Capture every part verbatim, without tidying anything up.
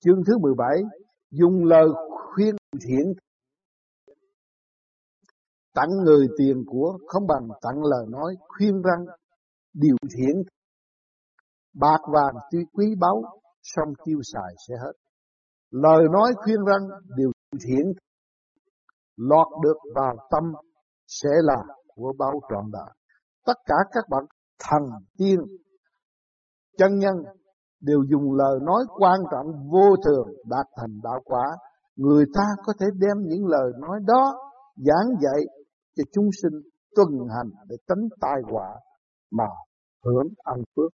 Chương thứ mười bảy, dùng lời khuyên thiện. Tặng người tiền của không bằng tặng lời nói khuyên răn điều thiện. Bạc vàng tuy quý báu, song tiêu xài sẽ hết. Lời nói khuyên răn điều thiện, lọt được vào tâm sẽ là của báu trọn đời. Tất cả các bậc thần tiên, chân nhân đều dùng lời nói quan trọng vô thường đạt thành đạo quả. Người ta có thể đem những lời nói đó giảng dạy cho chúng sinh tuân hành để tránh tai họa mà hưởng ân phước.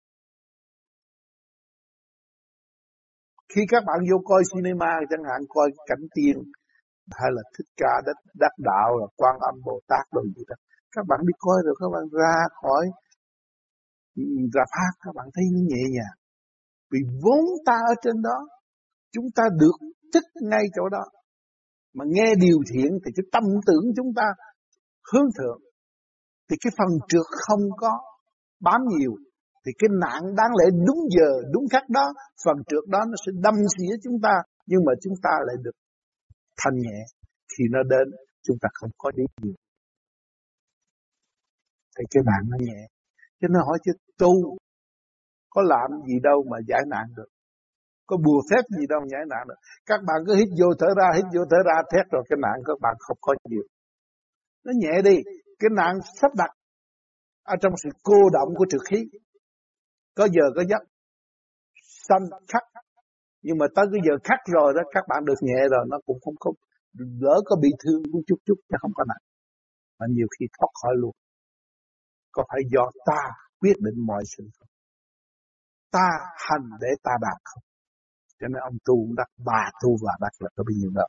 Khi các bạn vô coi cinema chẳng hạn, coi cảnh tiên hay là Thích Ca đắc, đắc đạo, là Quan Âm Bồ Tát đồ gì đó, các bạn đi coi rồi các bạn ra khỏi rạp hát, các bạn thấy nó nhẹ nhàng. Vì vốn ta ở trên đó, chúng ta được thức ngay chỗ đó. Mà nghe điều thiện thì cái tâm tưởng chúng ta hướng thượng, thì cái phần trượt không có bám nhiều, thì cái nạn đáng lẽ đúng giờ, đúng khắc đó, phần trượt đó nó sẽ đâm xỉa chúng ta, nhưng mà chúng ta lại được thanh nhẹ. Khi nó đến, chúng ta không có đi nhiều, thì cái nạn nó nhẹ. Cho nên hỏi chứ tu có làm gì đâu mà giải nạn được, có bùa phép gì đâu giải nạn được. Các bạn cứ hít vô thở ra, hít vô thở ra, thét rồi cái nạn các bạn không có nhiều. Nó nhẹ đi, cái nạn sắp đặt ở trong sự cô động của trượt khí. Có giờ có giấc, sanh khắc, nhưng mà tới cái giờ khắc rồi đó, các bạn được nhẹ rồi, nó cũng không có, lỡ có bị thương cũng chút chút, chứ không có nặng. Mà nhiều khi thoát khỏi luôn. Có phải do ta quyết định mọi sự không? Ta hành để ta đạt không? Cho nên ông tu đắc, bà tu và đắc là có bao nhiêu đó.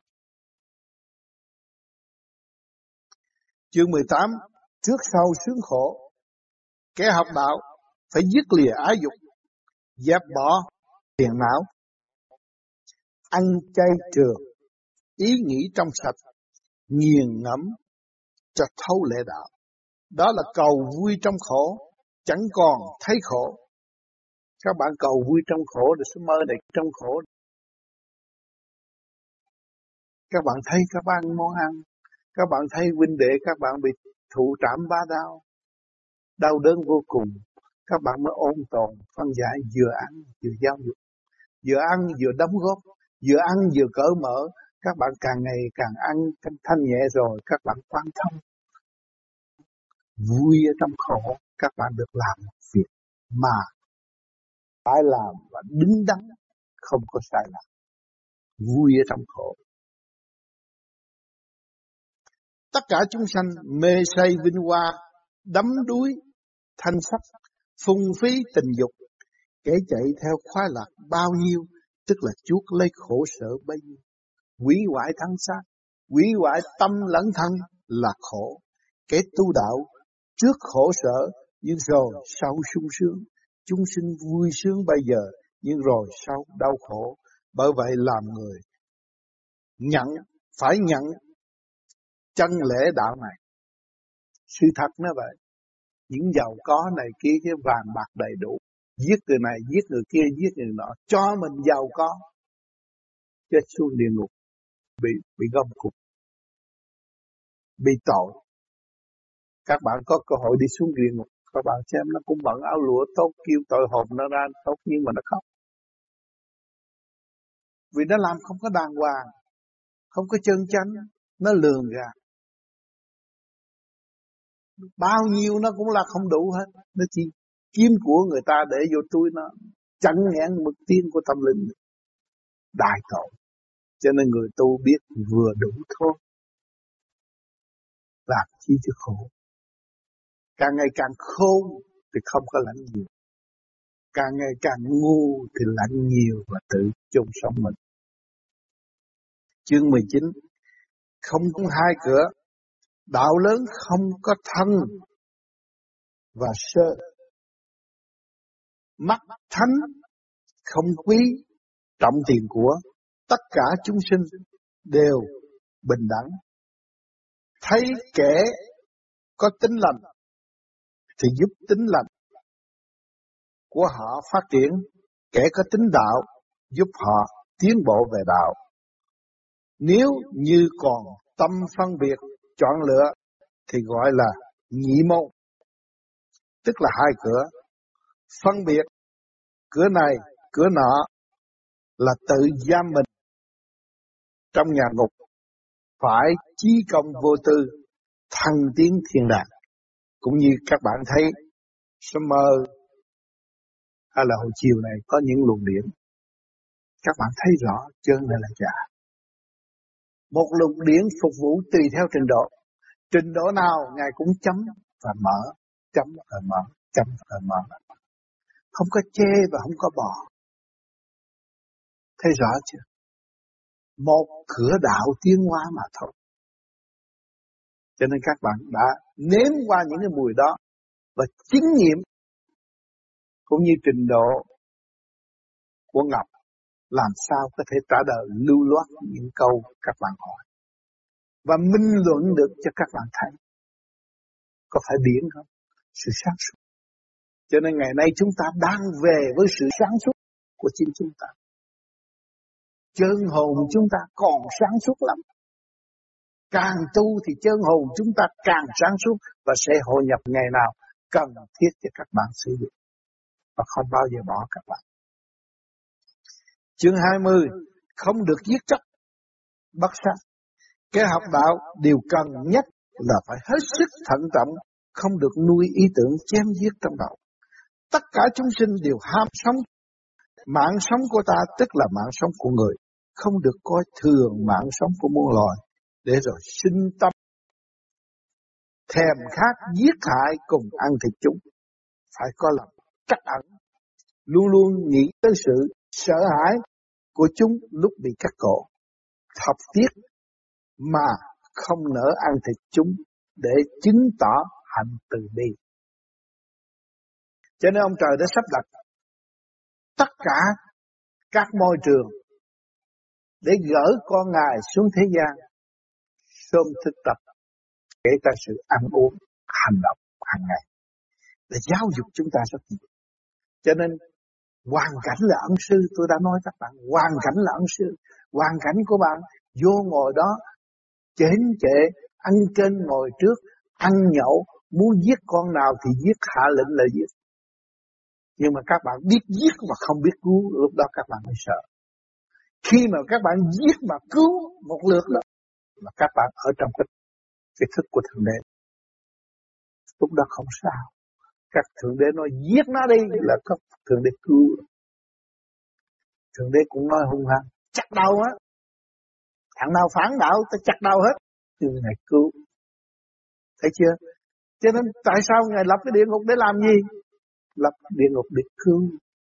Chương mười tám, trước sau sướng khổ. Kẻ học đạo phải dứt lìa ái dục, dẹp bỏ phiền não, ăn chay trường, ý nghĩ trong sạch, nghiền ngẫm cho thấu lệ đạo. Đó là cầu vui trong khổ, chẳng còn thấy khổ. Các bạn cầu vui trong khổ để sẽ mơ này trong khổ. Các bạn thấy các bạn món ăn, các bạn thấy huynh đệ các bạn bị thụ trảm ba đau, đau đớn vô cùng. Các bạn mới ôn tồn, phân giải, vừa ăn vừa giáo dục, vừa ăn vừa đóng góp, vừa ăn vừa cởi mở. Các bạn càng ngày càng ăn thanh nhẹ rồi, các bạn quan thông. Vui ở trong khổ, các bạn được làm việc mà phải làm và đứng đắn, không có sai lầm. Vui ở trong khổ. Tất cả chúng sanh mê say vinh hoa, đắm đuối thanh sắc, phung phí tình dục, kẻ chạy theo khoái lạc bao nhiêu, tức là chuốc lấy khổ sở bấy nhiêu. Hủy hoại thân xác, hủy hoại tâm lẫn thân là khổ. Kẻ tu đạo trước khổ sở, nhưng rồi sau sung sướng. Chúng sinh vui sướng bây giờ, nhưng rồi sau đau khổ. Bởi vậy làm người nhận, phải nhận chân lễ đạo này. Sự thật nó vậy. Những giàu có này kia, cái vàng bạc đầy đủ, giết người này, giết người kia, giết người nọ, cho mình giàu có, chết xuống địa ngục, bị bị gom cục, bị tội. Các bạn có cơ hội đi xuống địa ngục, các bạn xem nó cũng bận áo lụa tốt, kêu tội hồn nó ra tốt, nhưng mà nó khóc. Vì nó làm không có đàng hoàng, không có chân chánh, nó lường gạt. Bao nhiêu nó cũng là không đủ hết, nó chỉ kiếm của người ta để vô túi nó, chặn ngang mực tiên của tâm linh. Đại tội. Cho nên người tu biết vừa đủ thôi, làm chi chứ khổ. Càng ngày càng khôn thì không có lãnh nhiều, càng ngày càng ngu thì lãnh nhiều và tự chôn sống mình. Chương mười chín, không có hai cửa, đạo lớn không có thân và sơ. Mắt thánh không quý trọng tiền của, tất cả chúng sinh đều bình đẳng. Thấy kẻ có tính lành thì giúp tính lành của họ phát triển, kẻ có tính đạo giúp họ tiến bộ về đạo. Nếu như còn tâm phân biệt, chọn lựa thì gọi là nhị môn, tức là hai cửa. Phân biệt cửa này, cửa nọ là tự giam mình trong nhà ngục, phải chí công vô tư, thăng tiến thiên đàng. Cũng như các bạn thấy Summer hay là hồi chiều này có những luồng điển, các bạn thấy rõ chân này là giả. Một luồng điển phục vụ tùy theo trình độ. Trình độ nào Ngài cũng chấm và mở, chấm và mở, chấm và mở. Không có chê và không có bỏ. Thấy rõ chưa? Một cửa đạo tiến hóa mà thôi. Cho nên các bạn đã nếm qua những cái mùi đó và chứng nghiệm cũng như trình độ của Ngọc, làm sao có thể trả lời lưu loát những câu các bạn hỏi và minh luận được cho các bạn thấy. Có phải điển không? Sự sáng suốt. Cho nên ngày nay chúng ta đang về với sự sáng suốt của chính chúng ta. Chân hồn chúng ta còn sáng suốt lắm. Càng tu thì chân hồn chúng ta càng sáng suốt và sẽ hội nhập ngày nào cần thiết cho các bạn sử dụng. Và không bao giờ bỏ các bạn. Chương hai mươi, không được giết chóc, bắt sát. Cái học đạo điều cần nhất là phải hết sức thận trọng, không được nuôi ý tưởng chém giết trong đầu. Tất cả chúng sinh đều ham sống. Mạng sống của ta tức là mạng sống của người, không được coi thường mạng sống của muôn loài, để rồi sinh tâm thèm khát giết hại cùng ăn thịt chúng. Phải có lòng trắc ẩn, luôn luôn nghĩ tới sự sợ hãi của chúng lúc bị cắt cổ, thập tiếc mà không nỡ ăn thịt chúng để chứng tỏ hạnh từ bi. Cho nên ông trời đã sắp đặt tất cả các môi trường để gỡ con Ngài xuống thế gian, sớm thực tập, kể cả sự ăn uống, hành động hàng ngày, để giáo dục chúng ta rất nhiều. Cho nên hoàn cảnh là ân sư, tôi đã nói các bạn, hoàn cảnh là ân sư. Hoàn cảnh của bạn vô ngồi đó chén chệ, ăn kênh ngồi trước, ăn nhậu, muốn giết con nào thì giết, hạ lệnh là giết. Nhưng mà các bạn biết giết mà không biết cứu, lúc đó các bạn mới sợ. Khi mà các bạn giết mà cứu một lượt đó, là các bạn ở trong cái, cái thức của Thượng Đế. Lúc đó không sao. Các Thượng Đế nói giết nó đi là có Thượng Đế cứu. Thượng Đế cũng nói hung hăng, chặt đầu á. Thằng nào phản đạo ta chặt đầu hết. Nhưng Ngài cứu. Thấy chưa? Cho nên tại sao Ngài lập cái địa ngục để làm gì? Lập địa ngục để cứu.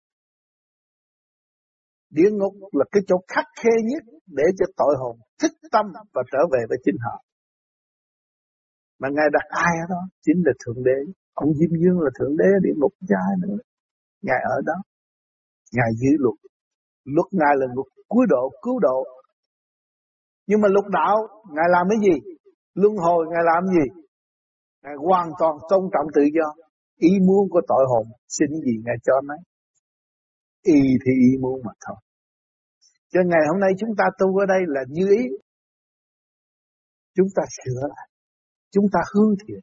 Địa ngục là cái chỗ khắc khe nhất để cho tội hồn thích tâm và trở về với chính họ. Mà Ngài đặt ai ở đó? Chính là Thượng Đế. Ông Diêm Dương là Thượng Đế, địa ngục cha nữa. Ngài ở đó. Ngài giữ luật. Luật Ngài là luật cứu độ, cứu độ. Nhưng mà luật đạo, Ngài làm cái gì? Luân hồi Ngài làm gì? Ngài hoàn toàn tôn trọng tự do. Ý muốn của tội hồn, xin gì Ngài cho mấy. Ý thì ý muốn mà thôi. Cho ngày hôm nay chúng ta tu ở đây là như ý. Chúng ta sửa lại. Chúng ta hướng thiện.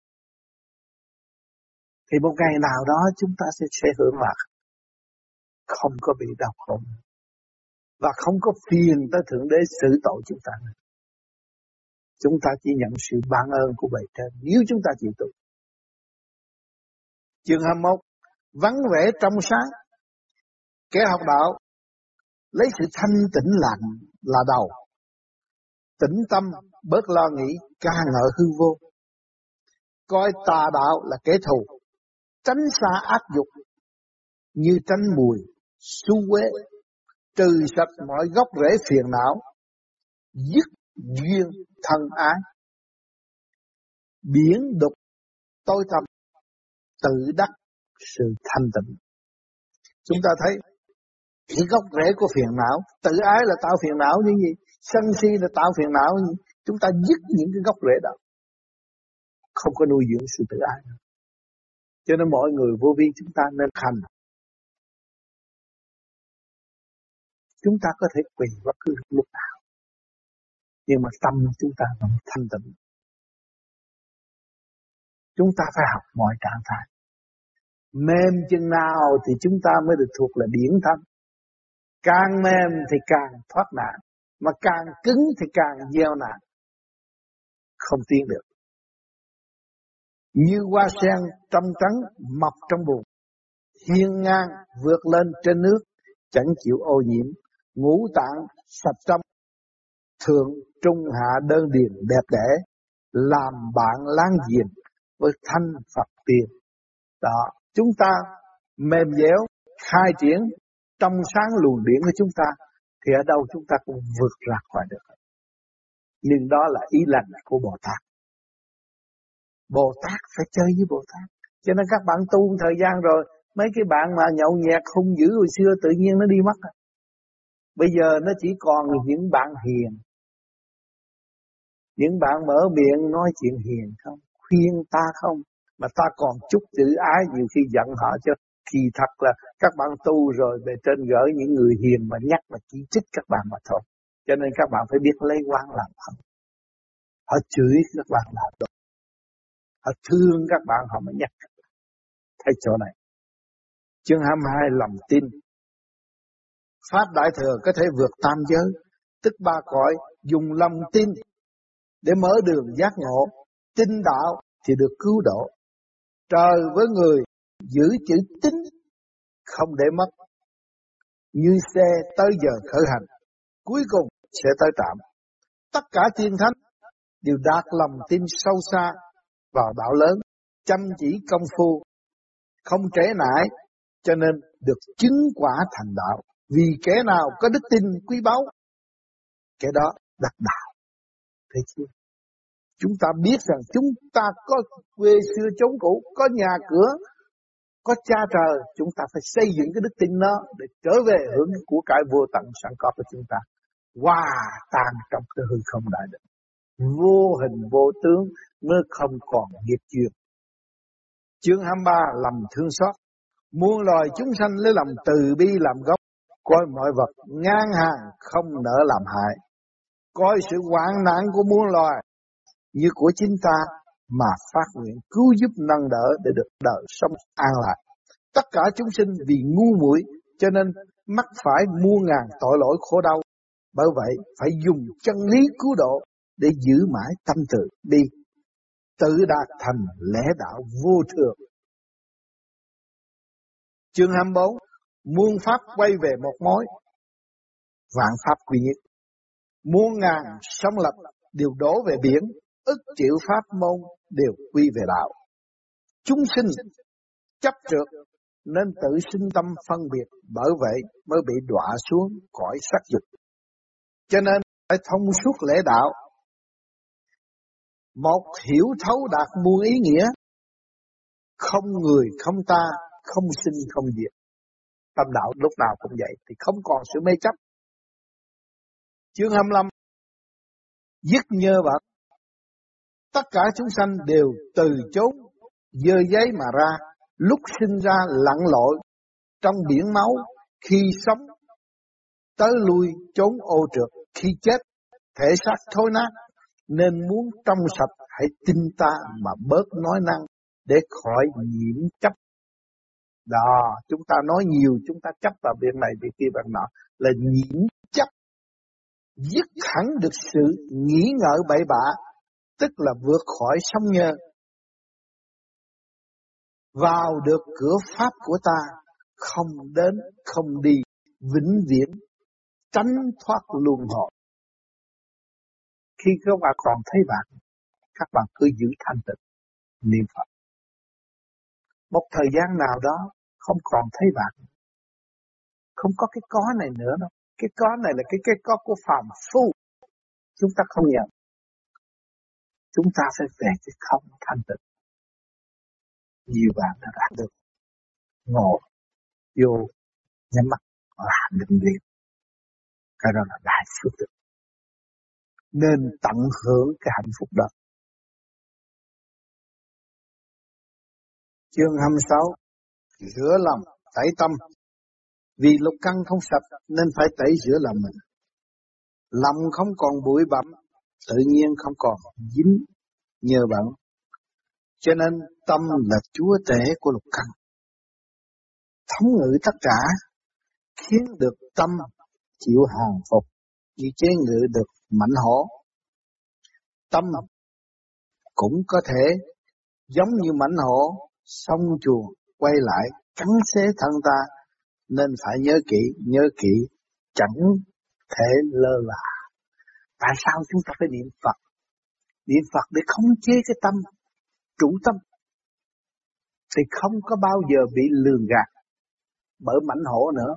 Thì một ngày nào đó chúng ta sẽ, sẽ hưởng lạc. Không có bị đau khổ. Và không có phiền tới Thượng Đế xử tội chúng ta. Chúng ta chỉ nhận sự ban ơn của bề trên nếu chúng ta chịu tu. Chương hai mươi mốt, vắng vẻ trong sáng. Kẻ học đạo lấy sự thanh tĩnh lặng là đầu. Tĩnh tâm, bớt lo nghĩ, ca ngợi hư vô. Coi tà đạo là kẻ thù, tránh xa ác dục, như tránh mùi, xu quế, trừ sạch mọi gốc rễ phiền não, dứt duyên thân ái. Biển đục tối thẳm, tự đắc sự thanh tịnh. Chúng ta thấy cái gốc rễ của phiền não, tự ái là tạo phiền não như gì, sân si là tạo phiền não như gì. Chúng ta dứt những cái gốc rễ đó, không có nuôi dưỡng sự tự ái. Cho nên mọi người vô vi chúng ta nên hành. Chúng ta có thể quỳ bất cứ lúc nào, nhưng mà tâm chúng ta vẫn thanh tịnh. Chúng ta phải học mọi trạng thái. Mềm chừng nào thì chúng ta mới được thuộc là điển thanh. Càng mềm thì càng thoát nạn, mà càng cứng thì càng gieo nạn, không tiến được. Như hoa sen trong trắng mọc trong bùn, hiên ngang vượt lên trên nước, chẳng chịu ô nhiễm, ngũ tạng sạch trong, thượng trung hạ đơn điền đẹp đẽ, làm bạn láng giềng với thanh Phật tiền. Đó, chúng ta mềm dẻo, khai triển trong sáng luồng điển của chúng ta, thì ở đâu chúng ta cũng vượt ra khỏi được. Nhưng đó là ý lành của Bồ Tát. Bồ Tát phải chơi với Bồ Tát. Cho nên các bạn tu thời gian rồi, mấy cái bạn mà nhậu nhẹt hung dữ hồi xưa tự nhiên nó đi mất. Bây giờ nó chỉ còn những bạn hiền. Những bạn mở miệng nói chuyện hiền không, khuyên ta không, mà ta còn chút chữ ái, nhiều khi giận họ chứ. Thì thật là các bạn tu rồi bề trên gỡ những người hiền mà nhắc mà chỉ trích các bạn mà thôi. Cho nên các bạn phải biết lấy oán làm hận. Họ chửi các bạn là đúng. Họ thương các bạn họ mới nhắc. Thấy chỗ này. Chương hai mươi hai lòng tin. Pháp Đại Thừa có thể vượt tam giới, tức ba cõi, dùng lòng tin để mở đường giác ngộ. Tin đạo thì được cứu độ. Trời với người giữ chữ tín không để mất. Như xe tới giờ khởi hành, cuối cùng sẽ tới trạm. Tất cả tiên thánh đều đạt lòng tin sâu xa vào đạo lớn, chăm chỉ công phu, không trễ nải, cho nên được chứng quả thành đạo. Vì kẻ nào có đức tin quý báu, kẻ đó đắc đạo. Thấy chưa? Chúng ta biết rằng chúng ta có quê xưa chốn cũ, có nhà cửa, có cha trời, chúng ta phải xây dựng cái đức tin đó để trở về hưởng của cải vô tận sẵn có của chúng ta. Hòa tan trong cái hư không đại định, vô hình vô tướng mới không còn nghiệp duyên. Chương hai mươi ba lòng thương xót. Muôn loài chúng sanh lấy lòng từ bi làm gốc, coi mọi vật ngang hàng không nỡ làm hại, coi sự hoạn nạn của muôn loài như của chính ta mà phát nguyện cứu giúp nâng đỡ để được đời sống an lạc. Tất cả chúng sinh vì ngu muội cho nên mắc phải muôn ngàn tội lỗi khổ đau. Bởi vậy phải dùng chân lý cứu độ để giữ mãi tâm từ bi, tự đạt thành lẽ đạo vô thường. Chương hai mươi bốn. Muôn pháp quay về một mối, vạn pháp quy nhất. Muôn ngàn sông lập đều đổ về biển, ức triệu pháp môn đều quy về đạo. Chúng sinh chấp trượt nên tự sinh tâm phân biệt, bởi vậy mới bị đọa xuống cõi sắc dục. Cho nên phải thông suốt lễ đạo, một hiểu thấu đạt muôn ý nghĩa, không người không ta, không sinh không diệt. Tâm đạo lúc nào cũng vậy, thì không còn sự mê chấp. Chương hai mươi lăm. Dứt nhơ bẩn. Tất cả chúng sanh đều từ chốn dơ giấy mà ra, lúc sinh ra lặn lội trong biển máu, khi sống tới lui chốn ô trượt, khi chết thể xác thối nát. Nên muốn trong sạch hãy tin ta mà bớt nói năng để khỏi nhiễm chấp. Đó, chúng ta nói nhiều, chúng ta chấp vào việc này, việc kia, việc nọ là nhiễm chấp. Dứt hẳn được sự nghĩ ngợi bậy bạ, tức là vượt khỏi sông nhơ, vào được cửa pháp của ta, không đến không đi, vĩnh viễn tránh thoát luân hồi. Khi các bạn còn thấy bạn, các bạn cứ giữ thanh tịnh niệm Phật. Một thời gian nào đó không còn thấy bạn, không có cái có này nữa đâu. Cái có này là cái cái có của phàm phu, chúng ta không nhận. Chúng ta phải về cái không thanh tịnh. Nhiều bạn đã đạt được ngồi vô nhắm mắt làm định việc, cái đó là đại phước đức, nên tận hưởng cái hạnh phúc đó. Chương hai mươi sáu. Rửa lòng tẩy tâm. Vì lục căn không sạch nên phải tẩy rửa lòng mình. Lòng không còn bụi bặm, tự nhiên không còn dính nhơ bẩn. Cho nên tâm là chúa tể của lục căn, thống ngự tất cả, khiến được tâm chịu hàng phục, như chế ngự được mãnh hổ. Tâm cũng có thể giống như mãnh hổ, sông chuồng quay lại cắn xé thân ta, nên phải nhớ kỹ, nhớ kỹ, chẳng thể lơ là. Tại sao chúng ta phải niệm Phật? Niệm Phật để khống chế cái tâm, chủ tâm, thì không có bao giờ bị lường gạt bởi mãnh hổ nữa.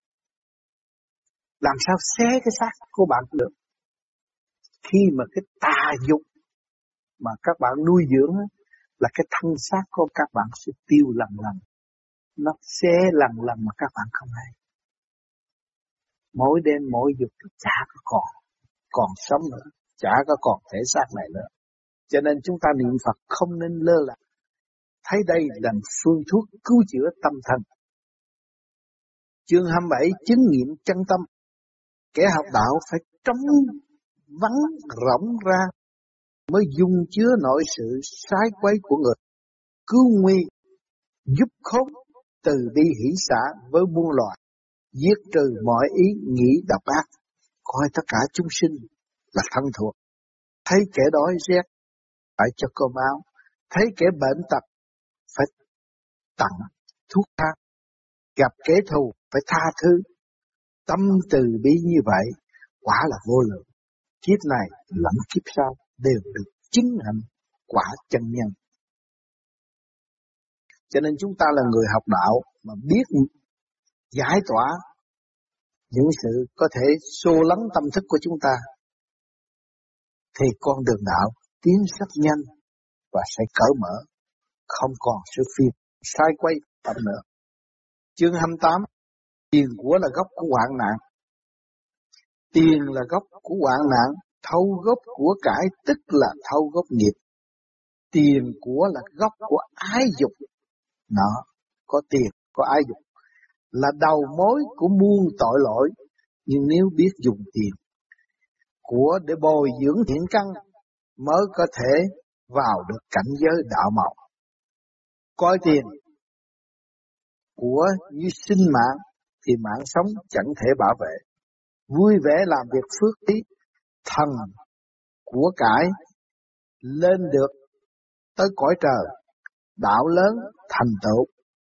Làm sao xé cái xác của bạn được? Khi mà cái tà dục mà các bạn nuôi dưỡng là cái thân xác của các bạn sẽ tiêu lần lần. Nó xé lần lần mà các bạn không hay. Mỗi đêm mỗi dục chả có còn, còn sống nữa, chả có còn thể xác này nữa. Cho nên chúng ta niệm Phật không nên lơ là. Thấy đây là phương thuốc cứu chữa tâm thần. Chương hai mươi bảy, chứng nghiệm chân tâm. Kẻ học đạo phải trống vắng rỗng ra mới dung chứa nổi sự sái quấy của người. Cứu nguy, giúp khốn, từ bi hỷ xả với muôn loài, giết trừ mọi ý nghĩ độc ác. Coi tất cả chúng sinh là thân thuộc. Thấy kẻ đói rét phải cho cơm áo, thấy kẻ bệnh tật phải tặng thuốc thang, gặp kẻ thù phải tha thứ. Tâm từ bi như vậy quả là vô lượng. Kiếp này lẫn kiếp sau đều được chứng hạnh quả chân nhân. Cho nên chúng ta là người học đạo mà biết giải tỏa những sự có thể xô lấn tâm thức của chúng ta, thì con đường đạo tiến rất nhanh và sẽ cởi mở, không còn sự phiền sai quay tâm nữa. Chương hai mươi tám, tiền của là gốc của hoạn nạn. Tiền là gốc của hoạn nạn, thâu gốc của cải tức là thâu gốc nghiệp. Tiền của là gốc của ái dục. Nó có tiền, có ái dục là đầu mối của muôn tội lỗi. Nhưng nếu biết dùng tiền của để bồi dưỡng thiện căn mới có thể vào được cảnh giới đạo màu. Coi tiền của như sinh mạng thì mạng sống chẳng thể bảo vệ. Vui vẻ làm việc phước tí, thần của cải lên được tới cõi trời, đạo lớn thành tựu.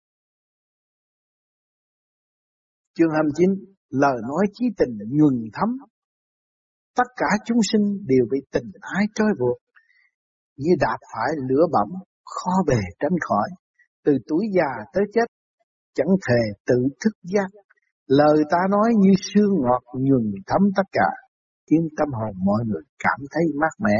Chương hai mươi chín, lời nói chí tình nhuần thấm. Tất cả chúng sinh đều bị tình ái trói buộc, như đạp phải lửa bỏng, khó bề tránh khỏi. Từ tuổi già tới chết, chẳng thể tự thức giác. Lời ta nói như sương ngọt nhuần thấm tất cả, khiến tâm hồn mọi người cảm thấy mát mẻ.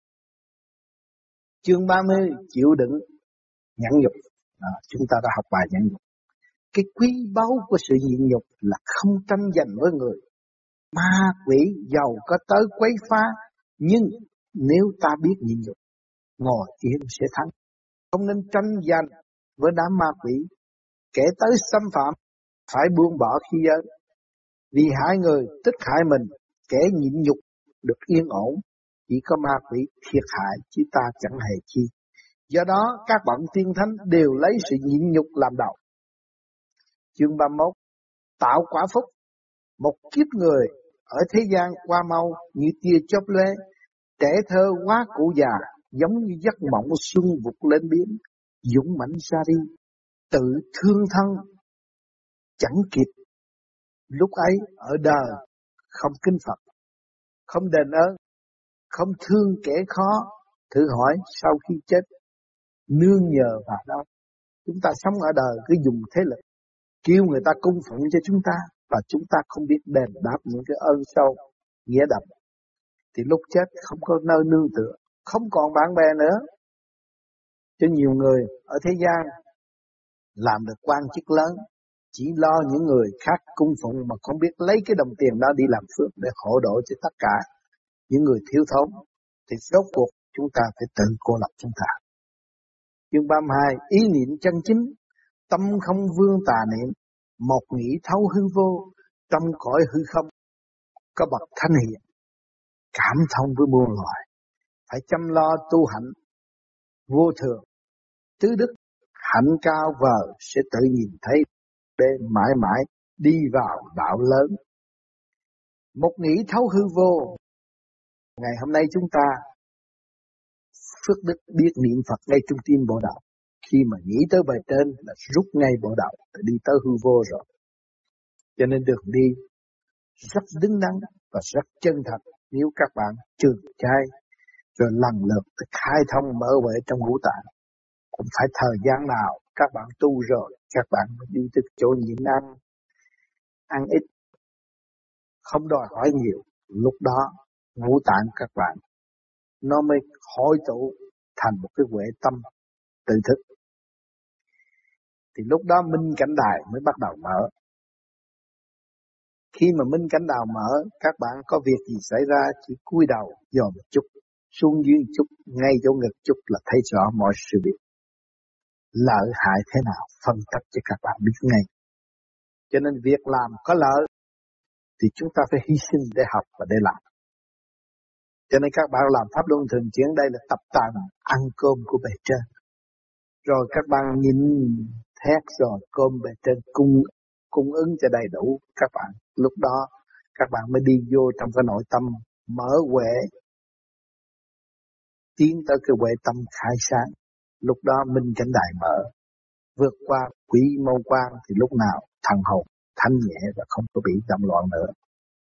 Chương ba mươi, chịu đựng nhẫn nhục. À, chúng ta đã học bài nhẫn nhục. Cái quý báu của sự nhịn nhục là không tranh giành với người. Ma quỷ giàu có tới quấy phá, nhưng nếu ta biết nhịn nhục, ngồi yên sẽ thắng. Không nên tranh giành với đám ma quỷ. Kẻ tới xâm phạm phải buông bỏ khí giới. Vì hại người tức hại mình, kẻ nhịn nhục được yên ổn. Chỉ có ma quỷ thiệt hại chứ ta chẳng hề chi. Do đó các bậc tiên thánh đều lấy sự nhịn nhục làm đầu. Chương ba mươi mốt, tạo quả phúc. Một kiếp người ở thế gian qua mau như tia chớp lóe, trẻ thơ quá cụ già, giống như giấc mộng xuân vụt lên biến, dũng mãnh ra đi, tự thương thân chẳng kịp. Lúc ấy ở đời không kính Phật, không đền ơn, không thương kẻ khó. Thử hỏi sau khi chết nương nhờ vào đâu? Chúng ta sống ở đời cứ dùng thế lực kêu người ta cung phụng cho chúng ta, và chúng ta không biết đền đáp những cái ơn sâu nghĩa đậm, thì lúc chết không có nơi nương tựa, không còn bạn bè nữa. Cho nhiều người ở thế gian làm được quan chức lớn, chỉ lo những người khác cung phụng mà không biết lấy cái đồng tiền đó đi làm phước để hộ độ cho tất cả những người thiếu thốn, thì rốt cuộc chúng ta phải tự cô lập chúng ta. Chương ba mươi hai, ý niệm chân chính. Tâm không vương tà niệm, một nghĩ thấu hư vô, trong cõi hư không có bậc thanh hiền, cảm thông với muôn loài, phải chăm lo tu hạnh vô thường, tứ đức, hạnh cao vời sẽ tự nhìn thấy để mãi mãi đi vào đạo lớn. Một nghĩ thấu hư vô, ngày hôm nay chúng ta phước đức biết niệm Phật ngay trung tim bộ đạo, khi mà nghĩ tới bề trên là rút ngay bộ đạo để đi tới hư vô rồi. Cho nên đường đi rất đứng đắn và rất chân thật nếu các bạn trường trai rồi lần lượt khai thông mở huệ trong ngũ tạng. Cũng phải thời gian nào các bạn tu rồi các bạn mới đi tới chỗ nhịn ăn, ăn ít, không đòi hỏi nhiều. Lúc đó ngũ tạng các bạn nó mới hội tụ thành một cái huệ tâm tự thức. Thì lúc đó minh cảnh đài mới bắt đầu mở. Khi mà minh cảnh đào mở, các bạn có việc gì xảy ra chỉ cúi đầu dòm một chút, xuống dưới chút, ngay chỗ ngực chút là thấy rõ mọi sự việc. Lợi hại thế nào phân tích cho các bạn biết ngay. Cho nên việc làm có lợi thì chúng ta phải hy sinh để học và để làm. Cho nên các bạn làm pháp luân thường chuyển đây là tập tành ăn cơm của bề trên. Rồi các bạn nhìn thét rồi cơm bề trên cung cung ứng cho đầy đủ các bạn. Lúc đó các bạn mới đi vô trong cái nội tâm mở huệ, tiến tới cái huệ tâm khai sáng. Lúc đó minh cảnh đài mở, vượt qua quỷ mâu quan thì lúc nào thần hồn thanh nhẹ và không có bị động loạn nữa.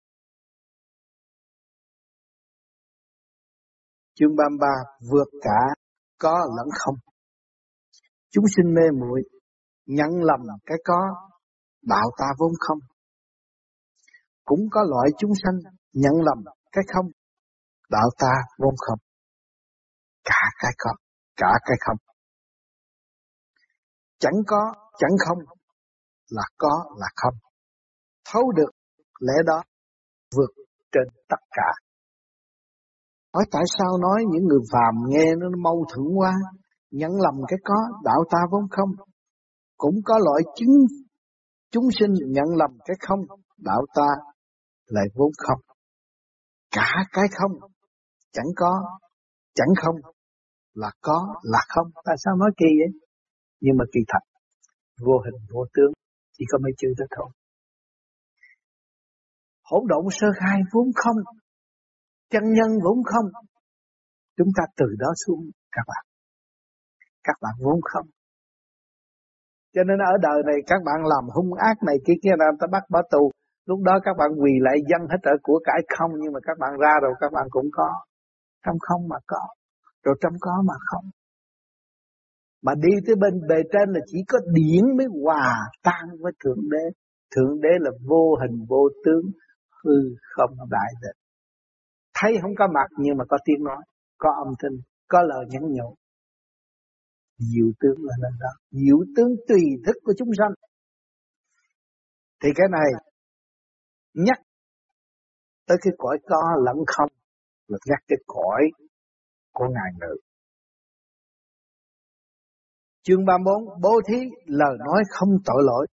Chương ba mươi ba, vượt cả có lẫn không. Chúng sinh mê muội nhận lầm cái có, đạo ta vốn không. Cũng có loại chúng sanh nhận lầm cái không, đạo ta vốn không. Cả cái có, cả cái không. Chẳng có, chẳng không là có là không. Thấu được lẽ đó vượt trên tất cả. Hỏi tại sao nói những người phàm nghe nó mâu thuẫn quá, nhận lầm cái có, đạo ta vốn không. Cũng có loại chứng chúng sinh nhận lầm cái không, đạo ta lại vốn không. Cả cái không, chẳng có, chẳng không là có là không. Tại sao nói kỳ vậy? Nhưng mà kỳ thật, vô hình vô tướng, chỉ có mấy chữ đó thôi. Hỗn độn sơ khai vốn không, chân nhân vốn không. Chúng ta từ đó xuống các bạn. Các bạn vốn không. Cho nên ở đời này các bạn làm hung ác này kia kia là ta bắt bỏ tù. Lúc đó các bạn quỳ lại dân hết ở của cải không, nhưng mà các bạn ra rồi các bạn cũng có. Trong không mà có, rồi trong có mà không. Mà đi tới bên bề trên là chỉ có điển mới hòa tan với Thượng Đế. Thượng Đế là vô hình vô tướng, hư không đại định. Thấy không có mặt nhưng mà có tiếng nói, có âm thanh, có lời nhắn nhủ. Diệu tướng là nơi đó, diệu tướng tùy thức của chúng sanh. Thì cái này nhắc tới cái cõi có lẫn không, là nhắc cái cõi của ngài ngự. Chương ba mươi bốn, bố thí lời nói không tội lỗi.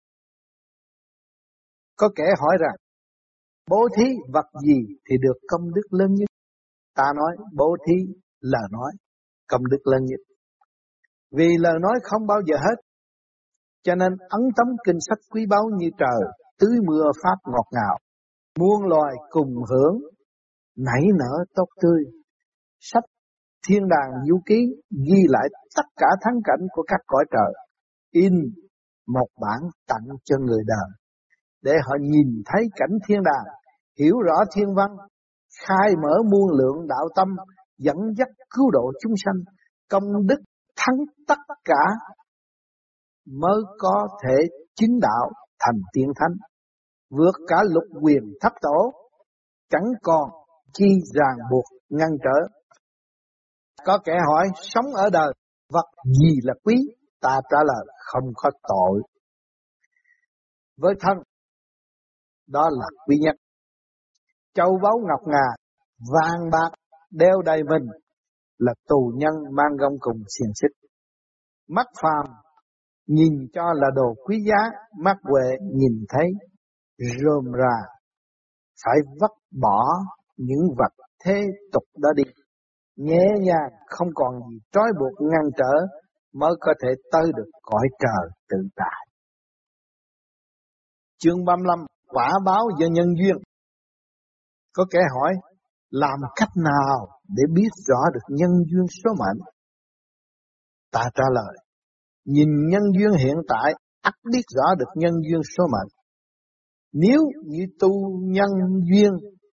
Có kẻ hỏi rằng, bố thí vật gì thì được công đức lớn nhất? Ta nói, bố thí lời nói công đức lớn nhất. Vì lời nói không bao giờ hết, cho nên ấn tống kinh sách quý báu như trời, tưới mưa pháp ngọt ngào, muôn loài cùng hưởng, nảy nở tốt tươi. Sách Thiên Đàng Du Ký ghi lại tất cả thắng cảnh của các cõi trời, in một bản tặng cho người đời, để họ nhìn thấy cảnh thiên đàng, hiểu rõ thiên văn, khai mở muôn lượng đạo tâm, dẫn dắt cứu độ chúng sanh, công đức thắng tất cả, mới có thể chứng đạo thành tiên thánh, vượt cả lục quyền thất tổ, chẳng còn chi ràng buộc ngăn trở. Có kẻ hỏi, sống ở đời vật gì là quý? Ta trả lời, không có tội. Với thân, đó là quý nhất. Châu báu ngọc ngà, vàng bạc đeo đầy mình, là tù nhân mang gông cùng xiềng xích. Mắt phàm nhìn cho là đồ quý giá, mắt huệ nhìn thấy rôm rà, phải vứt bỏ những vật thế tục đó đi, nhẹ nhàng không còn gì trói buộc ngăn trở, mới có thể tới được cõi trời tự tại. Chương ba mươi lăm, quả báo do nhân duyên. Có kẻ hỏi, làm cách nào để biết rõ được nhân duyên số mệnh? Ta trả lời, nhìn nhân duyên hiện tại, ắt biết rõ được nhân duyên số mệnh. Nếu như tu nhân duyên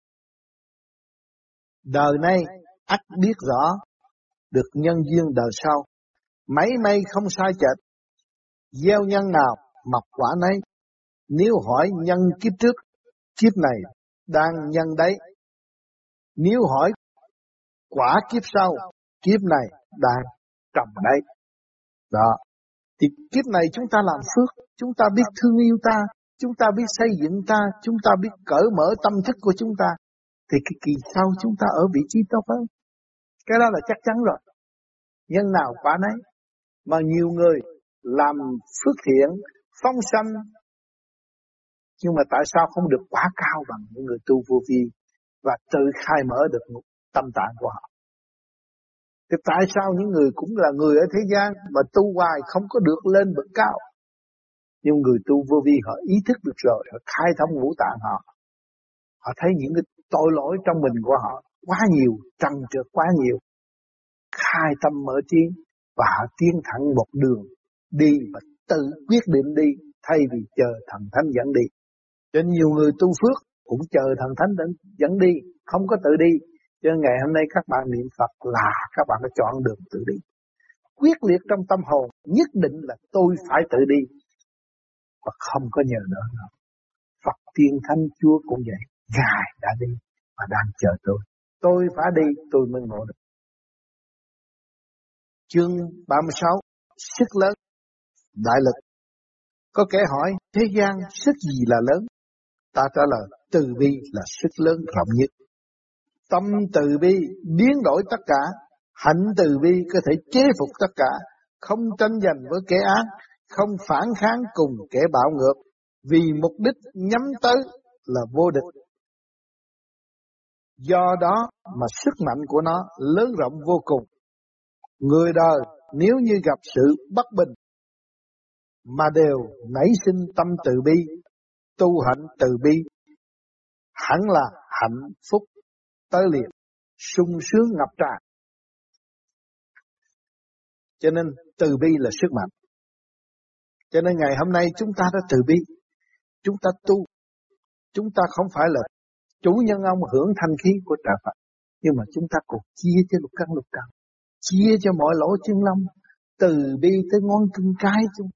đời nay, ắt biết rõ được nhân duyên đời sau. Mấy may không sai chệch, gieo nhân nào mọc quả nấy. Nếu hỏi nhân kiếp trước, kiếp này đang nhân đấy. Nếu hỏi quả kiếp sau, kiếp này đang trồng đấy. Đó. Thì kiếp này chúng ta làm phước, chúng ta biết thương yêu ta, chúng ta biết xây dựng ta, chúng ta biết cởi mở tâm thức của chúng ta, thì cái kỳ sau chúng ta ở vị trí tốt hơn. Cái đó là chắc chắn rồi. Nhân nào quả nấy. Mà nhiều người làm phước thiện, phóng sanh, nhưng mà tại sao không được quả cao bằng những người tu vô vi và tự khai mở được tâm tạng của họ? Thì tại sao những người cũng là người ở thế gian mà tu hoài không có được lên bậc cao? Nhưng người tu vô vi họ ý thức được rồi, họ khai thông ngũ tạng họ. Họ thấy những cái tội lỗi trong mình của họ quá nhiều, trăn trượt quá nhiều. Khai tâm mở trí và họ tiến thẳng một đường đi và tự quyết định đi thay vì chờ thần thánh dẫn đi. Cho nên nhiều người tu phước cũng chờ thần thánh dẫn đi, không có tự đi. Cho nên ngày hôm nay các bạn niệm Phật là các bạn đã chọn đường tự đi. Quyết liệt trong tâm hồn, nhất định là tôi phải tự đi. Và không có nhờ đỡ nữa. Phật Tiên Thánh Chúa cũng vậy. Ngài đã đi và đang chờ tôi. Tôi phải đi, tôi mới ngộ được. Chương ba mươi sáu, sức lớn, đại lực. Có kẻ hỏi, thế gian sức gì là lớn? Ta trả lời, từ bi là sức lớn rộng nhất. Tâm từ bi biến đổi tất cả, hạnh từ bi có thể chế phục tất cả, không tranh giành với kẻ ác, không phản kháng cùng kẻ bạo ngược, vì mục đích nhắm tới là vô địch. Do đó mà sức mạnh của nó lớn rộng vô cùng. Người đời nếu như gặp sự bất bình mà đều nảy sinh tâm từ bi, tu hạnh từ bi, hẳn là hạnh phúc tới liền, sung sướng ngập tràn. Cho nên từ bi là sức mạnh. Cho nên ngày hôm nay chúng ta đã từ bi, chúng ta tu, chúng ta không phải là chủ nhân ông hưởng thanh khí của trời Phật, nhưng mà chúng ta còn chia cho lục căn lục trần, chia cho mọi lỗ chân lông, từ bi tới ngón chân cái chúng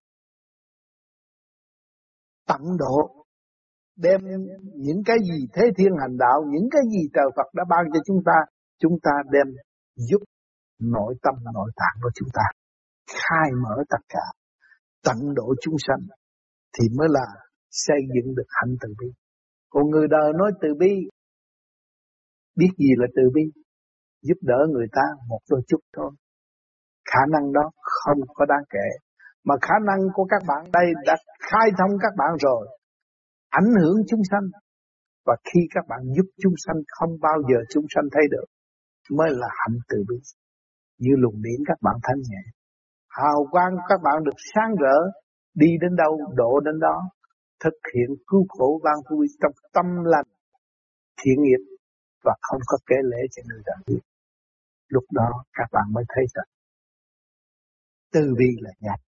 tận độ, đem những cái gì thế thiên hành đạo, những cái gì trời Phật đã ban cho chúng ta, chúng ta đem giúp nội tâm nội tạng của chúng ta khai mở tất cả, tận độ chúng sanh thì mới là xây dựng được hạnh từ bi. Còn người đời nói từ bi, biết gì là từ bi? Giúp đỡ người ta một đôi chút thôi. Khả năng đó không có đáng kể. Mà khả năng của các bạn đây đã khai thông các bạn rồi, ảnh hưởng chúng sanh. Và khi các bạn giúp chúng sanh không bao giờ chúng sanh thấy được, mới là hạnh từ bi. Như luồng điển các bạn thanh nhẹ, hào quang các bạn được sáng rỡ, đi đến đâu độ đến đó, thực hiện cứu khổ ban vui trong tâm lành, thiện nghiệp và không có kể lễ cho người đời biết. Lúc đó các bạn mới thấy rằng từ bi là nhạt.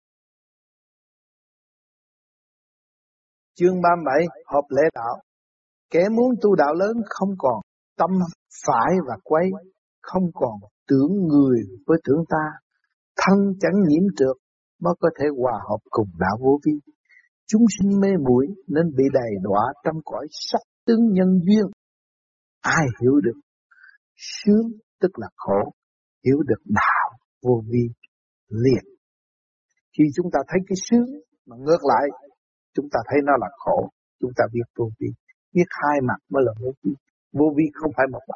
Chương ba mươi bảy, họp lễ đạo. Kẻ muốn tu đạo lớn không còn tâm phải và quấy, không còn tưởng người với tưởng ta, thân chẳng nhiễm trượt mới có thể hòa hợp cùng đạo vô vi. Chúng sinh mê muội nên bị đầy đọa trong cõi sắc tướng nhân duyên. Ai hiểu được sướng tức là khổ, hiểu được đạo vô vi liền. Khi chúng ta thấy cái sướng mà ngược lại, chúng ta thấy nó là khổ, chúng ta biết vô vi. Biết hai mặt mới là vô vi. Vô vi không phải một mặt.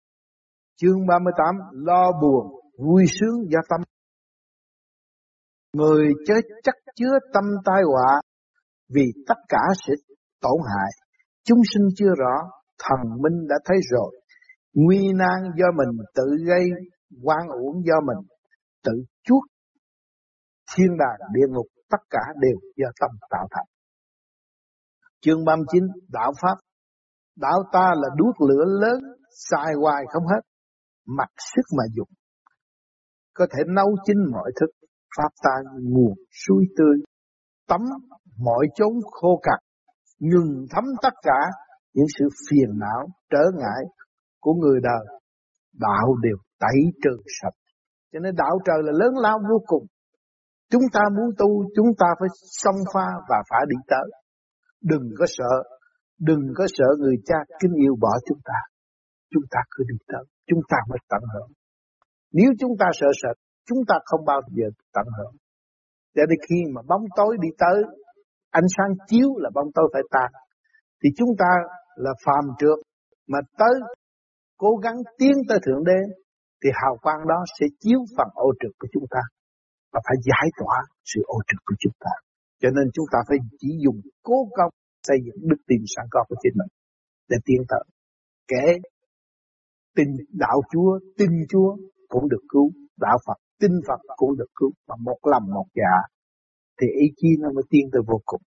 Chương ba mươi tám, lo buồn, vui sướng do tâm. Người chớ chắc chứa tâm tai họa, vì tất cả sẽ tổn hại. Chúng sinh chưa rõ, thần minh đã thấy rồi. Nguy nan do mình tự gây, oan uổng do mình tự chuốc. Thiên đàng địa ngục tất cả đều do tâm tạo thành. Chương ba mươi chín, đạo Pháp. Đạo ta là đuốc lửa lớn, xài hoài không hết, mặc sức mà dùng. Có thể nấu chín mọi thức. Pháp ta nguồn suối tươi, tắm mọi chốn khô cằn, ngừng thấm tất cả những sự phiền não, trở ngại của người đời. Đạo đều tẩy trừ sạch. Cho nên đạo trời là lớn lao vô cùng. Chúng ta muốn tu, chúng ta phải xông pha và phải đi tới. Đừng có sợ, đừng có sợ người cha kính yêu bỏ chúng ta. Chúng ta cứ đi tới, chúng ta mới tận hưởng. Nếu chúng ta sợ sệt, chúng ta không bao giờ tận hưởng. Cho nên khi mà bóng tối đi tới, ánh sáng chiếu là bóng tối phải tan. Thì chúng ta là phàm trượt mà tới cố gắng tiến tới Thượng Đế, thì hào quang đó sẽ chiếu phần ô trượt của chúng ta và phải giải tỏa sự ô trượt của chúng ta. Cho nên chúng ta phải chỉ dùng cố công xây dựng đức tin sẵn có của chính mình để tiến tới. Kẻ tin đạo Chúa, tin Chúa cũng được cứu, đạo Phật, tin Phật cũng được cứu, mà một lòng một dạ thì ý chí nó mới tiến tới vô cùng.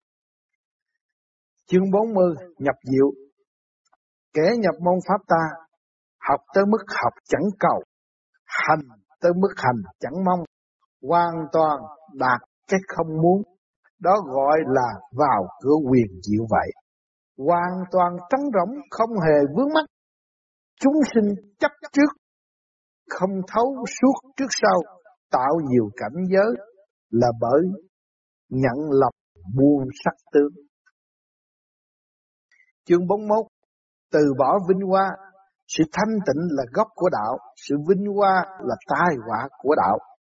Chương bốn mươi, nhập diệu. Kẻ nhập môn Pháp ta, học tới mức học chẳng cầu, hành tới mức hành chẳng mong, hoàn toàn đạt cái không muốn. Đó gọi là vào cửa quyền diệu vậy. Hoàn toàn trống rỗng, không hề vướng mắc. Chúng sinh chấp trước, không thấu suốt trước sau, tạo nhiều cảnh giới là bởi nhận lập buông sắc tướng. Chương bốn mươi mốt, từ bỏ vinh hoa. Sự thanh tịnh là gốc của đạo, sự vinh hoa là tai họa của đạo.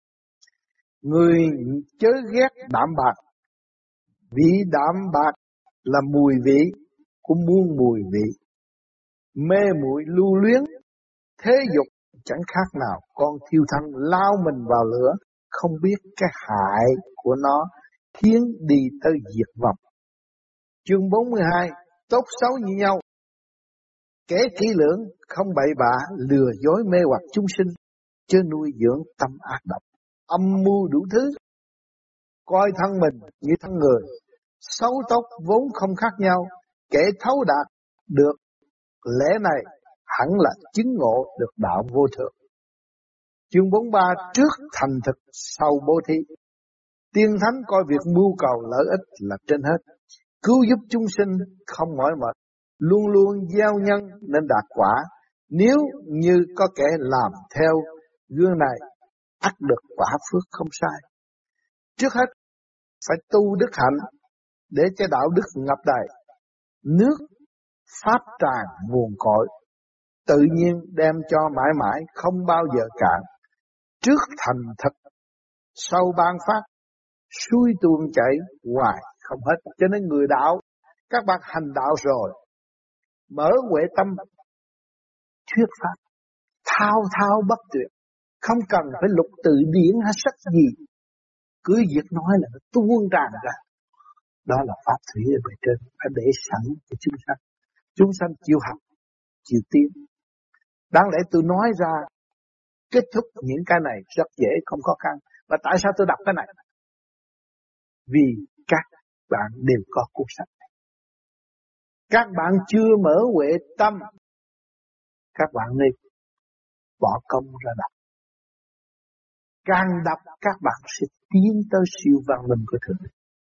Người chớ ghét đạm bạc, vì đạm bạc là mùi vị của muôn mùi vị. Mê muội lưu luyến, thế dục chẳng khác nào con thiêu thân lao mình vào lửa, không biết cái hại của nó khiến đi tới diệt vong. Chương bốn mươi hai, tốt xấu như nhau. Kẻ kỹ lưỡng không bậy bạ lừa dối mê hoặc chúng sinh, chớ nuôi dưỡng tâm ác độc, âm mưu đủ thứ, coi thân mình như thân người. Xấu tốt vốn không khác nhau, kẻ thấu đạt được lẽ này hẳn là chứng ngộ được đạo vô thượng. Chương bốn mươi ba, trước thành thực sau bố thí. Tiên thánh coi việc mưu cầu lợi ích là trên hết, cứu giúp chúng sinh không mỏi mệt, luôn luôn gieo nhân nên đạt quả. Nếu như có kẻ làm theo gương này, ắt được quả phước không sai. Trước hết phải tu đức hạnh để cho đạo đức ngập đầy, nước pháp tràn nguồn cội, tự nhiên đem cho mãi mãi không bao giờ cạn. Trước thành thực sau ban phát, suối tuôn chảy hoài không hết. Cho nên người đạo, các bạn hành đạo rồi, mở huệ tâm, thuyết pháp, thao thao bất tuyệt, không cần phải lục từ điển hay sách gì, cứ việc nói là nó tuôn tràn ra. Đó là pháp thủy ở bề trên, phải để sẵn cho chúng sanh. Chúng sanh chịu học, chịu tiến. Đáng lẽ tôi nói ra kết thúc những cái này rất dễ, không khó khăn. Và tại sao tôi đọc cái này? Vì các bạn đều có cuốn sách này. Các bạn chưa mở huệ tâm, các bạn nên bỏ công ra đọc. Càng đọc các bạn sẽ tiến tới siêu văn minh của Thượng Đế.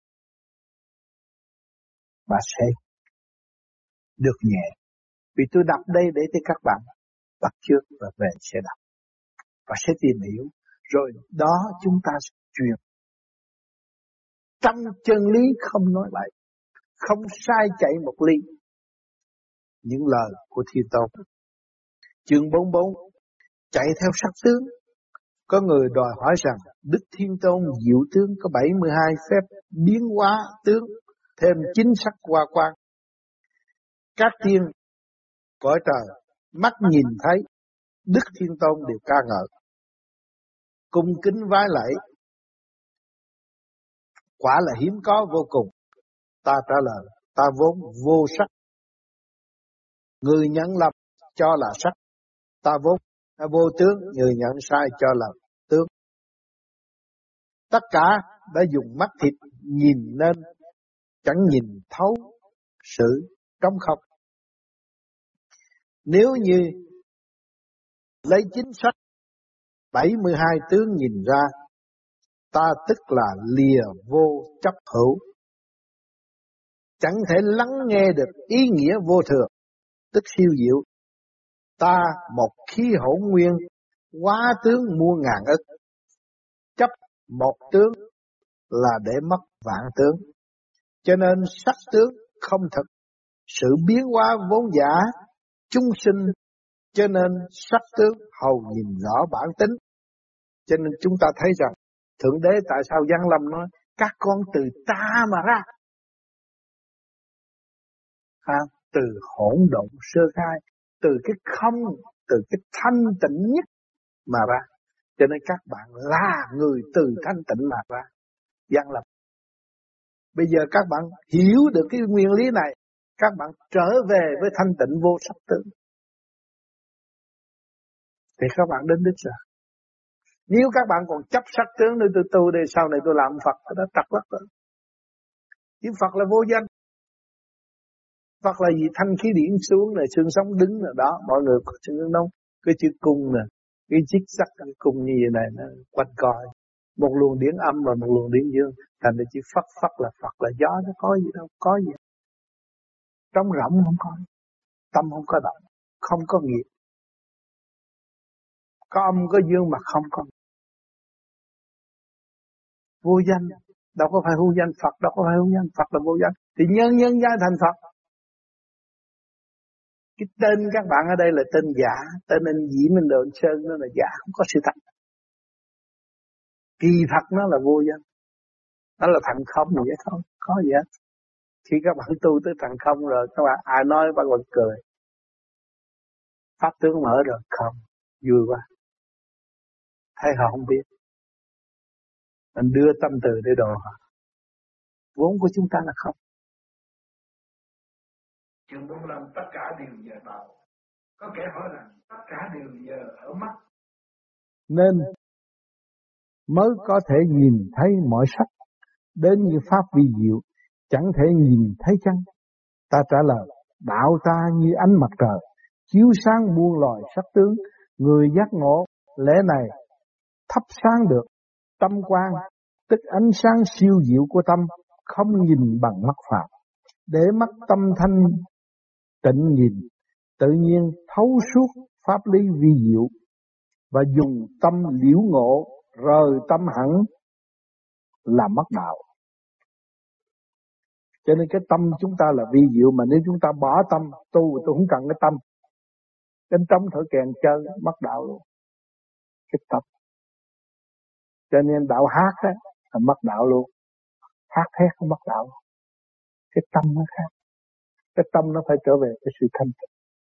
Và sẽ được nhẹ. Vì tôi đọc đây để cho các bạn bắt chước và về sẽ đọc. Và sẽ tìm hiểu. Rồi đó chúng ta sẽ truyền. Trong chân lý không nói bậy, không sai chạy một ly. Những lời của Thiên Tôn. Chương bốn mươi bốn, chạy theo sắc tướng. Có người đòi hỏi rằng Đức Thiên Tôn diệu tướng có bảy mươi hai phép biến hóa tướng, thêm chính sắc hoa quang. Các thiên cõi trời mắt nhìn thấy Đức Thiên Tôn đều ca ngợi, cung kính vái lạy, quả là hiếm có vô cùng. Ta trả lời, ta vốn vô sắc. Người nhận lầm cho là sắc. Ta vốn ta vô tướng, người nhận sai cho là tướng. Tất cả đã dùng mắt thịt nhìn nên chẳng nhìn thấu sự trống không. Nếu như lấy chính sách bảy mươi hai tướng nhìn ra, ta tức là lìa vô chấp hữu, chẳng thể lắng nghe được ý nghĩa vô thường, tức siêu diệu. Ta một khí hỗn nguyên, hóa tướng muôn ngàn ức, chấp một tướng là để mất vạn tướng. Cho nên sắc tướng không thực, sự biến hóa vốn giả chúng sinh, cho nên sắc tướng hầu nhìn rõ bản tính. Cho nên chúng ta thấy rằng Thượng Đế tại sao Giáng lâm nói các con từ ta mà ra, à, từ hỗn độn sơ khai, từ cái không, từ cái thanh tịnh nhất mà ra. Cho nên các bạn là người từ thanh tịnh mà ra, Giáng lâm. Bây giờ các bạn hiểu được cái nguyên lý này, các bạn trở về với thanh tịnh vô sắc tướng, thì các bạn đến đích rồi. Nếu các bạn còn chấp sắc tướng để tôi tu đây, sau này tôi làm Phật, tôi đã trật lắm rồi. Chứ Phật là vô danh. Phật là gì? Thanh khí điển xuống này, xương sống đứng rồi đó. Mọi người có chữ nông, cái chữ cung nè, cái chiếc sắc cái cung như vậy này nó quanh coi. Một luồng điển âm và một luồng điển dương, thành ra chữ Phật Phật là Phật là gió, nó có gì đâu, có gì. Trống rỗng không có, tâm không có động, không có nghiệp. Có âm có dương mà không có. Vô danh, đâu có phải hữu danh. Phật đâu có phải hữu danh, Phật là vô danh. Thì nhân nhân giai thành Phật. Cái tên các bạn ở đây là tên giả, tên anh Diễm Minh Độ Sơn nó là giả, không có sự thật. Kỳ thật nó là vô danh, nó là thằng không vậy thôi, có gì hết. Khi các bạn tu tới thằng không rồi, các bạn ai nói các bạn cười. Pháp tướng mở rồi, không, vui quá. Thấy họ không biết, mình đưa tâm từ để độ họ. Vốn của chúng ta là không. Chương bốn mươi lăm, tất cả đều nhờ đạo. Có kẻ hỏi rằng tất cả đều nhờ ở mắt, nên mới có thể nhìn thấy mọi sắc. Đến như pháp vi diệu, chẳng thể nhìn thấy chân. Ta trả lời, đạo ta như ánh mặt trời, chiếu sáng muôn loài sắc tướng. Người giác ngộ lẽ này thắp sáng được tâm quang, tức ánh sáng siêu diệu của tâm, không nhìn bằng mắt phạm. Để mắt tâm thanh tịnh nhìn, tự nhiên thấu suốt pháp lý vi diệu, và dùng tâm liễu ngộ, rời tâm hẳn là mất đạo. Cho nên cái tâm chúng ta là vi diệu, mà nếu chúng ta bỏ tâm tu, tôi không cần cái tâm. Cái trống thở kèn chơi, mất đạo luôn. Cái tâm. Cho nên đạo hát á, là mất đạo luôn. Hát thét không mất đạo. Cái tâm nó khác. Cái tâm nó phải trở về cái sự thanh tịnh.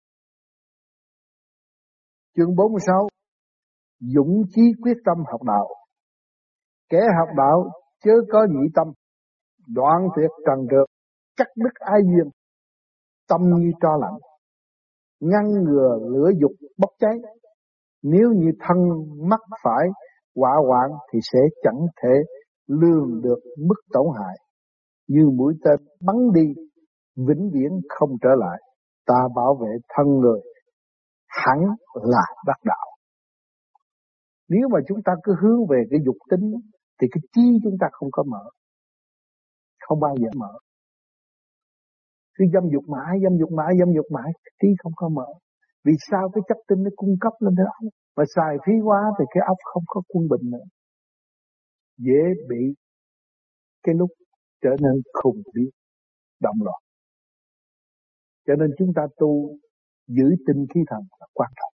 Chương bốn mươi sáu, dũng chí quyết tâm học đạo. Kẻ học đạo chớ có nhị tâm, đoạn tuyệt trần trượt, cắt đứt ái duyên, tâm như tro lạnh, ngăn ngừa lửa dục bốc cháy. Nếu như thân mắc phải hỏa hoạn thì sẽ chẳng thể lường được mức tổn hại. Như mũi tên bắn đi, vĩnh viễn không trở lại. Ta bảo vệ thân người hẳn là đắc đạo. Nếu mà chúng ta cứ hướng về cái dục tính thì cái trí chúng ta không có mở, không bao giờ mở. Cứ dâm dục mãi, dâm dục mãi, dâm dục mãi, cái trí không có mở. Vì sao? Cái chất tinh nó cung cấp lên cái óc, mà xài phí quá thì cái óc không có quân bình nữa, dễ bị cái lúc trở nên khùng điên, động loạn. Cho nên chúng ta tu giữ tinh khí thần là quan trọng.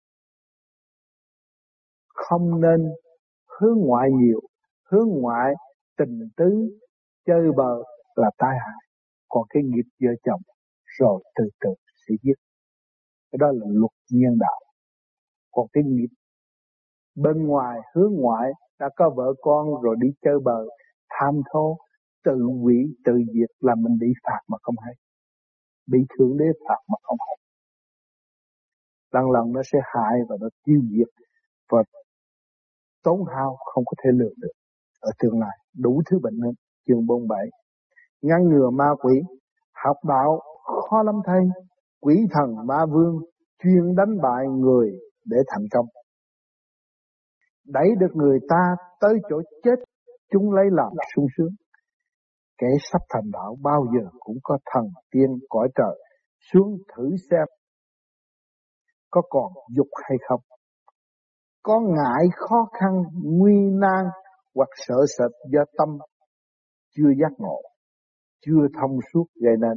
Không nên hướng ngoại nhiều, hướng ngoại tình tứ chơi bờ là tai hại. Còn cái nghiệp vợ chồng rồi từ từ sẽ giết. Cái đó là luật nhân đạo. Còn cái nghiệp bên ngoài hướng ngoại đã có vợ con rồi đi chơi bờ tham thô, tự hủy, tự diệt là mình bị phạt mà không hay. Bị Thượng Đế phạt mà không hay. Lần lần nó sẽ hại và nó tiêu diệt và tốn hao không có thể lường được. Ở tương lai đủ thứ bệnh nên chương bốn mươi bảy. Ngăn ngừa ma quỷ, học đạo khó lắm thay. Quỷ thần ma vương chuyên đánh bại người để thành công. Đẩy được người ta tới chỗ chết, chúng lấy làm sung sướng. Kẻ sắp thành đạo bao giờ cũng có thần tiên cõi trời xuống thử xem có còn dục hay không. Có ngại khó khăn, nguy nan hoặc sợ sệt do tâm chưa giác ngộ, chưa thông suốt gây nên.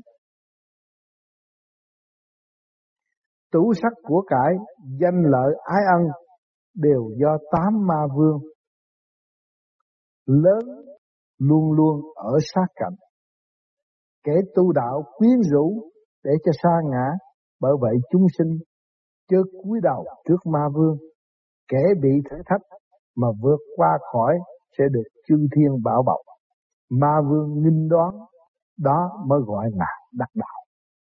Tủ sắc của cải, danh lợi ái ân đều do tám ma vương lớn luôn luôn ở sát cạnh. Kẻ tu đạo quyến rũ để cho sa ngã, bởi vậy chúng sinh chớ cúi đầu trước ma vương. Kẻ bị thử thách mà vượt qua khỏi sẽ được chư thiên bảo bọc. Ma vương nghinh đoán, đó mới gọi là đắc đạo.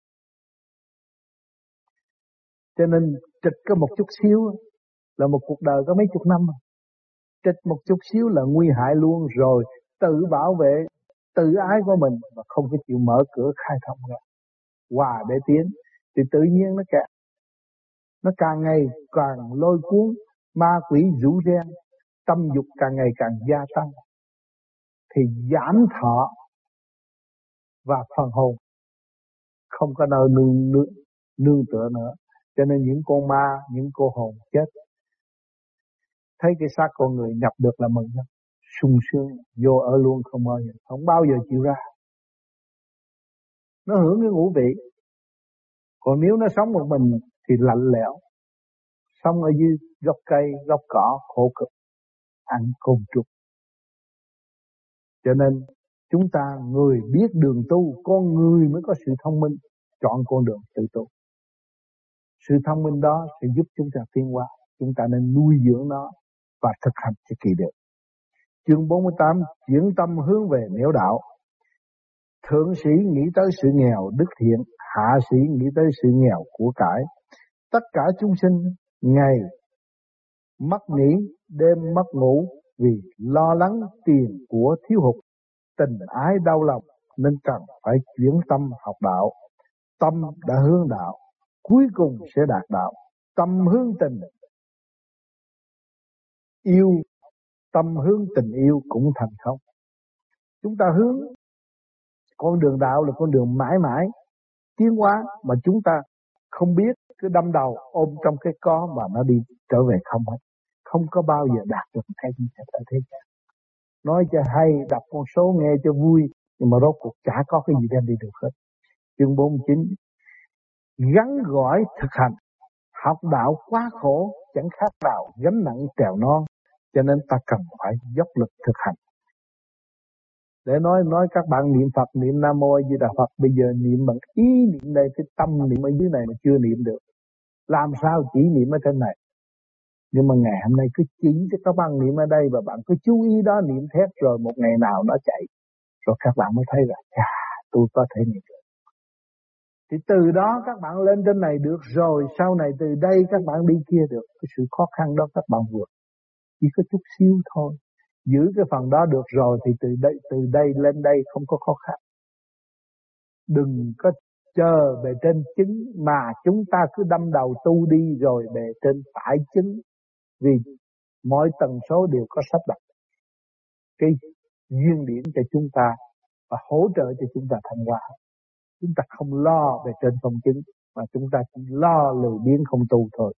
Cho nên trịch có một chút xíu là một cuộc đời có mấy chục năm. Trịch một chút xíu là nguy hại luôn rồi, tự bảo vệ, tự ái của mình và không có chịu mở cửa khai thông ra. Hòa để tiến thì tự nhiên nó kẹt. Nó càng ngày càng lôi cuốn, ma quỷ rủ ren, tâm dục càng ngày càng gia tăng. Thì giảm thọ và phần hồn không có nơi nương, nương, nương tựa nữa. Cho nên những con ma, những cô hồn chết, thấy cái xác con người nhập được là mừng lắm, sung sướng, vô ở luôn không bao giờ, không bao giờ chịu ra. Nó hưởng cái ngũ vị. Còn nếu nó sống một mình thì lạnh lẽo, sống ở dưới gốc cây, gốc cỏ, khổ cực, ăn côn trùng. Cho nên chúng ta người biết đường tu, con người mới có sự thông minh, chọn con đường tự tu. Sự thông minh đó sẽ giúp chúng ta tiến hóa. Chúng ta nên nuôi dưỡng nó và thực hành cho kỳ được. Chương bốn mươi tám, chuyển tâm hướng về nẻo đạo. Thượng sĩ nghĩ tới sự nghèo đức thiện, hạ sĩ nghĩ tới sự nghèo của cải. Tất cả chúng sinh ngày mất nghỉ, đêm mất ngủ vì lo lắng tiền của thiếu hụt, tình ái đau lòng, nên cần phải chuyển tâm học đạo. Tâm đã hướng đạo, cuối cùng sẽ đạt đạo. Tâm hướng tình yêu, tâm hướng tình yêu cũng thành công. Chúng ta hướng con đường đạo là con đường mãi mãi tiến hóa, mà chúng ta không biết, cứ đâm đầu ôm trong cái có mà nó đi trở về không hết. Không có bao giờ đạt được cái gì ở thế gian. Nói cho hay, đọc con số nghe cho vui, nhưng mà rốt cuộc chả có cái gì đem đi được hết. Chương bốn mươi chín, gắn gỏi thực hành. Học đạo quá khổ, chẳng khác nào gánh nặng trèo non, cho nên ta cần phải dốc lực thực hành. Để nói nói các bạn niệm Phật, niệm Nam Mô A Di Đà Phật, bây giờ niệm bằng ý niệm đây, cái tâm niệm ở dưới này mà chưa niệm được. Làm sao chỉ niệm ở trên này? Nhưng mà ngày hôm nay cứ chỉ cho các bạn niệm ở đây, và bạn cứ chú ý đó, niệm thét rồi một ngày nào nó chạy, rồi các bạn mới thấy là chà, tôi có thể niệm được. Thì từ đó các bạn lên trên này được rồi, sau này từ đây các bạn đi kia được. Cái sự khó khăn đó các bạn vượt, chỉ có chút xíu thôi. Giữ cái phần đó được rồi thì từ đây từ đây lên đây không có khó khăn. Đừng có chờ bề trên chứng, mà chúng ta cứ đâm đầu tu đi rồi bề trên phải chứng. Vì mọi tần số đều có sắp đặt cái duyên điển cho chúng ta và hỗ trợ cho chúng ta thành hóa. Chúng ta không lo về trên công chứng, mà chúng ta chỉ lo lười biếng không tu thôi.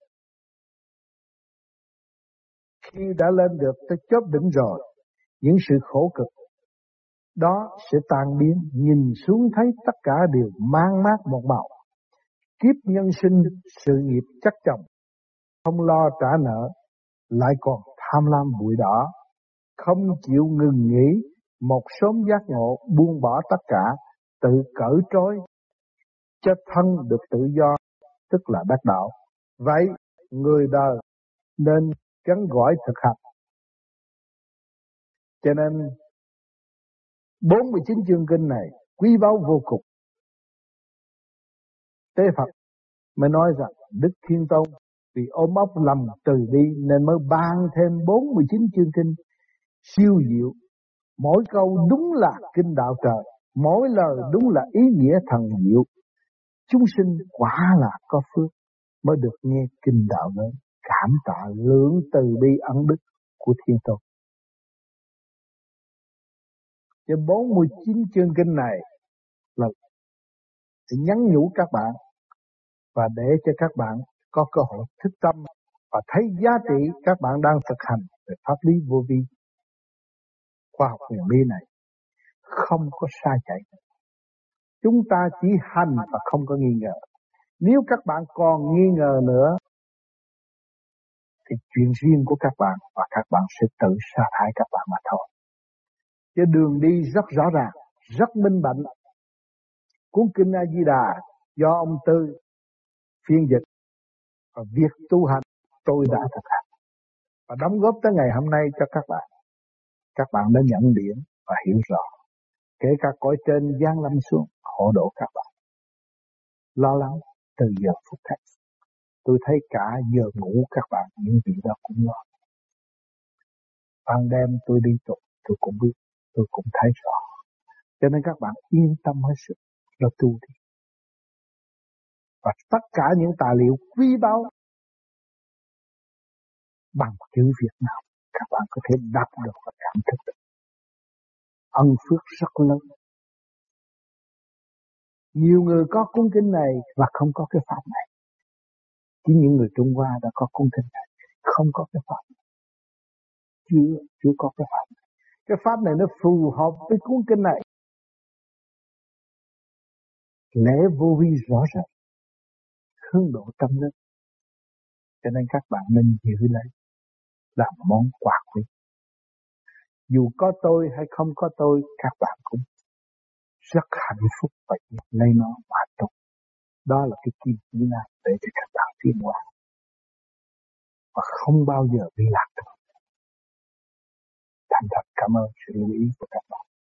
Khi đã lên được tới chóp đỉnh rồi, những sự khổ cực đó sẽ tan biến. Nhìn xuống thấy tất cả đều mang mát một màu. Kiếp nhân sinh, sự nghiệp chắc chồng, không lo trả nợ, lại còn tham lam bụi đỏ, không chịu ngừng nghỉ. Một sớm giác ngộ, buông bỏ tất cả, tự cởi trói, cho thân được tự do, tức là đắc đạo. Vậy người đời nên gắn gỏi thực hành. Cho nên bốn mươi chín chương kinh này quý báu vô cùng. Tế Phật mới nói rằng Đức Thiên Tôn vì ôm ấp lòng từ bi nên mới ban thêm bốn mươi chín chương kinh siêu diệu. Mỗi câu đúng là kinh đạo trời, mỗi lời đúng là ý nghĩa thần diệu. Chúng sinh quả là có phước mới được nghe kinh đạo lớn, cảm tạ lượng từ bi ân đức của Thiên Tôn. Cho bốn mươi chín chương kinh này là để nhắn nhủ các bạn và để cho các bạn có cơ hội thức tâm và thấy giá trị các bạn đang thực hành về pháp lý vô vi. Khoa học huyền bí này không có sai chạy. Chúng ta chỉ hành và không có nghi ngờ. Nếu các bạn còn nghi ngờ nữa thì chuyện riêng của các bạn và các bạn sẽ tự sa thải các bạn mà thôi. Chứ đường đi rất rõ ràng, rất minh bạch. Cuốn kinh A Di Đà do ông Tư phiên dịch và việc tu hành tôi đã thực hành và đóng góp tới ngày hôm nay cho các bạn. Các bạn đã nhận điểm và hiểu rõ. Kể cả cõi trên giáng lâm xuống hộ độ các bạn. Lo lắng từ giờ phút này. Tôi thấy cả giờ ngủ các bạn những vị đó cũng lo. Ban đêm tôi đi tụng tôi cũng biết, tôi cũng thấy rõ. Cho nên các bạn yên tâm hết sức lo tu đi. Và tất cả những tài liệu quý báu bằng chữ Việt Nam các bạn có thể đọc được và cảm thức được. Ân phước rất lớn. Nhiều người có cuốn kinh này và không có cái pháp này. Chỉ những người Trung Hoa đã có cuốn kinh này, không có cái pháp này. Chưa, chưa có cái pháp này. Cái pháp này nó phù hợp với cuốn kinh này. Lẽ vô vi rõ ràng, hướng độ tâm linh. Cho nên các bạn nên giữ lấy làm món quà quý. Dù có tôi hay không có tôi, các bạn cũng rất hạnh phúc và lấy nó mà tốt. Đó là cái kim chỉ nam để cho các bạn tiến hóa và không bao giờ bị lạc được. Thành thật cảm ơn sự lưu ý của các bạn.